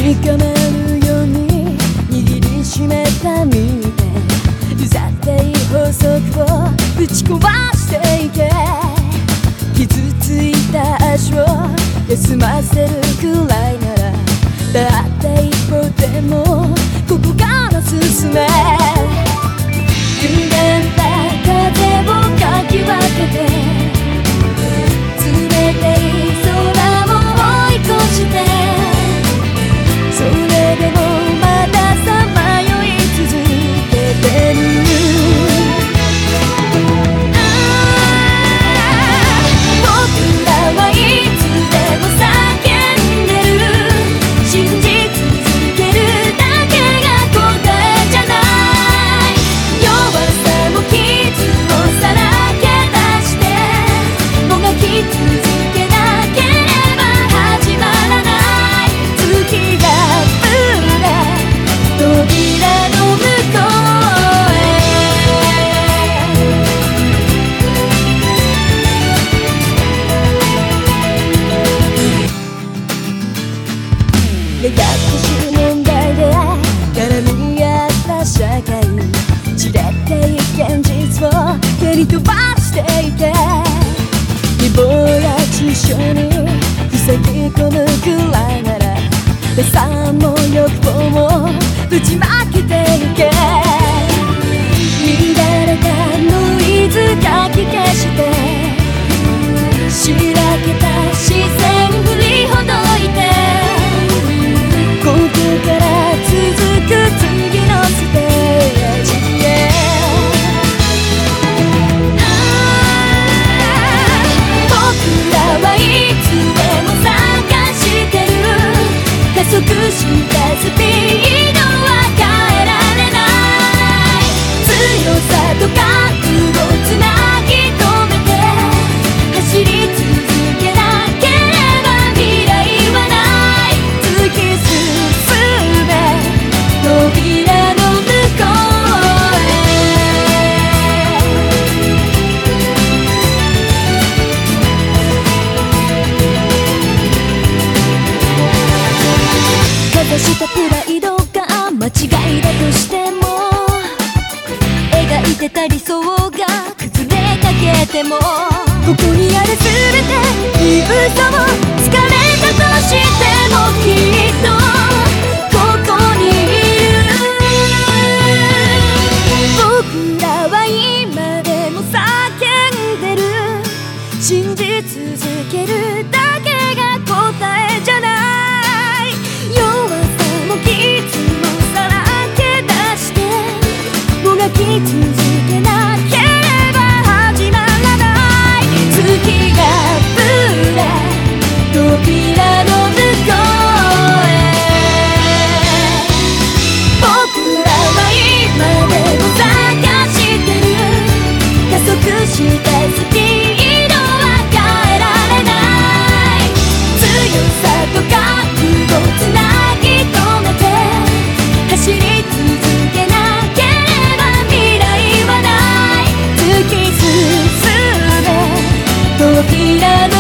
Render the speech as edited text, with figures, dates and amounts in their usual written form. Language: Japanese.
かまるように握りしめた身で譲っていい法則をぶち壊していけ。傷ついた足を休ませるくらいならだって一歩でもここから進め。歪んだ風をかき分けて冷たい空を追い越して、それでもまださまよい続けてる。僕らはいつでも叫んでる。信じ続けるだけが答えじゃない。弱さも傷もさらけ出してもがき続けなければ始まらない。月がぶれ扉の向こうへ。ややこしい問題で絡み合った社会、散れてい現実を蹴り飛ばしていけ。希望や知性に塞ぎ込むくらいなら打算も欲望もぶちまけていけ。乱れたノイズかき消してしらけた視線振りほどいて、ここから続く次のステージへ。僕らはいつでも探してる。加速したスピードは変えられない。強さと覚悟つなぎ止めて走り続けなければ未来はない。突き進め扉の向こうへ。かざしたプライドが間違いだとしても、描いてた理想が崩れかけても、ここにある全てに嘘をつかれたとしてもきっとここにいる。僕らは今でも叫んでる。信じ続けるだけが答えじゃない。弱さも傷もさらけ出してもがき続けなければ始まらない。月がぶれ扉の向こうへ。僕らは今でも探してる。加速したスピードは変えられない。強さと覚悟つなぎ止めて走り続けなければ未来はない。突き進め扉の